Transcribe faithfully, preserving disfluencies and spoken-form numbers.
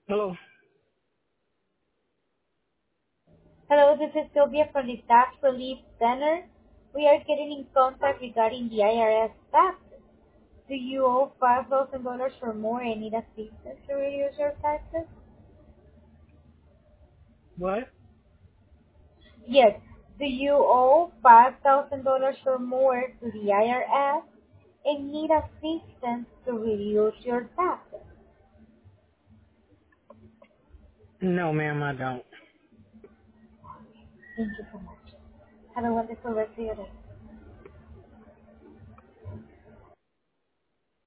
Hello. Hello, this is Sylvia from the Tax Relief Center. We are getting in contact regarding the I R S taxes. Do you owe five thousand dollars or more and need assistance to reduce your taxes? What? Yes. Do you owe five thousand dollars or more to the I R S and need assistance to reduce your taxes? No, ma'am, I don't. Thank you so much. Have a wonderful rest of your day.